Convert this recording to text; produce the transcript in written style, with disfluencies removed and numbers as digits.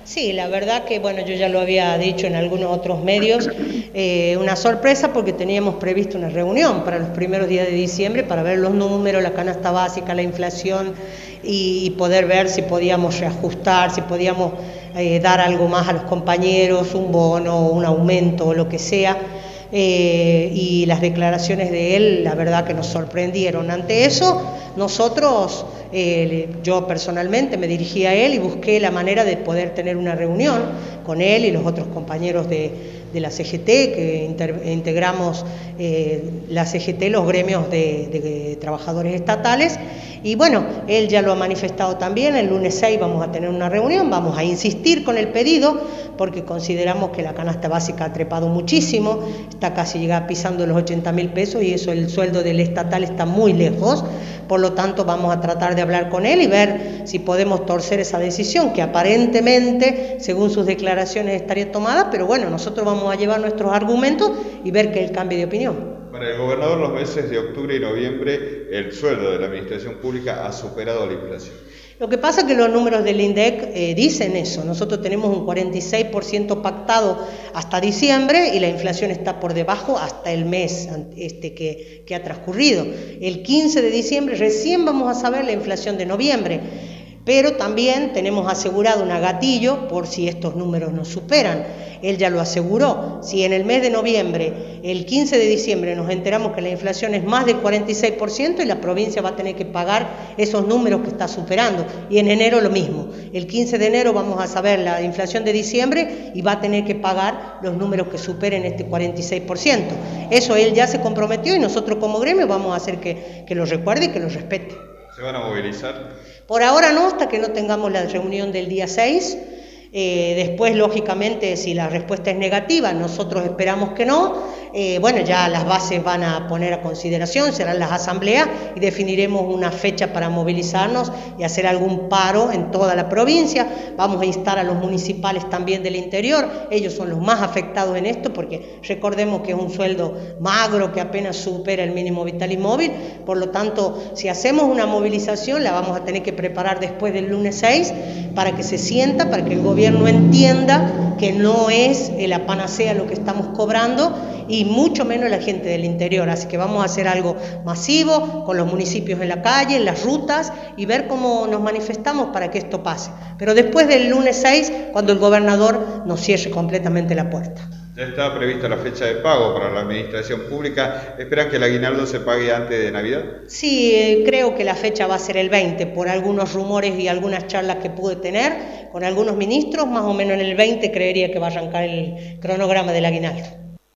Sí, la verdad que, bueno, yo ya lo había dicho en algunos otros medios, una sorpresa porque teníamos previsto una reunión para los primeros días de diciembre para ver los números, la canasta básica, la inflación y poder ver si podíamos reajustar, si podíamos dar algo más a los compañeros, un bono, un aumento o lo que sea. Y las declaraciones de él, la verdad que nos sorprendieron. Ante eso, nosotros, yo personalmente me dirigí a él y busqué la manera de poder tener una reunión con él y los otros compañeros de la CGT, que integramos la CGT, los gremios de trabajadores estatales. Y bueno, él ya lo ha manifestado también, el lunes 6 vamos a tener una reunión, vamos a insistir con el pedido, porque consideramos que la canasta básica ha trepado muchísimo, está casi pisando los 80.000 pesos y eso, el sueldo del estatal está muy lejos. Por lo tanto, vamos a tratar de hablar con él y ver si podemos torcer esa decisión, que aparentemente, según sus declaraciones, estaría tomada, pero bueno, nosotros vamos a llevar nuestros argumentos y ver que él cambie de opinión. Para el gobernador, los meses de octubre y noviembre, el sueldo de la administración pública ha superado la inflación. Lo que pasa es que los números del INDEC dicen eso. Nosotros tenemos un 46% pactado hasta diciembre y la inflación está por debajo hasta el mes que ha transcurrido. El 15 de diciembre recién vamos a saber la inflación de noviembre. Pero también tenemos asegurado un gatillo por si estos números nos superan. Él ya lo aseguró. Si en el mes de noviembre, el 15 de diciembre, nos enteramos que la inflación es más del 46% y la provincia va a tener que pagar esos números que está superando. Y en enero lo mismo. El 15 de enero vamos a saber la inflación de diciembre y va a tener que pagar los números que superen este 46%. Eso él ya se comprometió y nosotros como gremio vamos a hacer que lo recuerde y que lo respete. ¿Se van a movilizar? Por ahora no, hasta que no tengamos la reunión del día 6. Después, lógicamente, si la respuesta es negativa, nosotros esperamos que no. Bueno, ya las bases van a poner a consideración, serán las asambleas y definiremos una fecha para movilizarnos y hacer algún paro en toda la provincia. Vamos a instar a los municipales también del interior, ellos son los más afectados en esto porque recordemos que es un sueldo magro que apenas supera el mínimo vital y móvil. Por lo tanto, si hacemos una movilización la vamos a tener que preparar después del lunes 6 para que se sienta, para que el gobierno entienda que no es la panacea lo que estamos cobrando y mucho menos la gente del interior. Así que vamos a hacer algo masivo con los municipios en la calle, en las rutas y ver cómo nos manifestamos para que esto pase. Pero después del lunes 6, cuando el gobernador nos cierre completamente la puerta. Ya está prevista la fecha de pago para la administración pública. ¿Esperan que el aguinaldo se pague antes de Navidad? Sí, creo que la fecha va a ser el 20, por algunos rumores y algunas charlas que pude tener con algunos ministros, más o menos en el 20 creería que va a arrancar el cronograma del aguinaldo.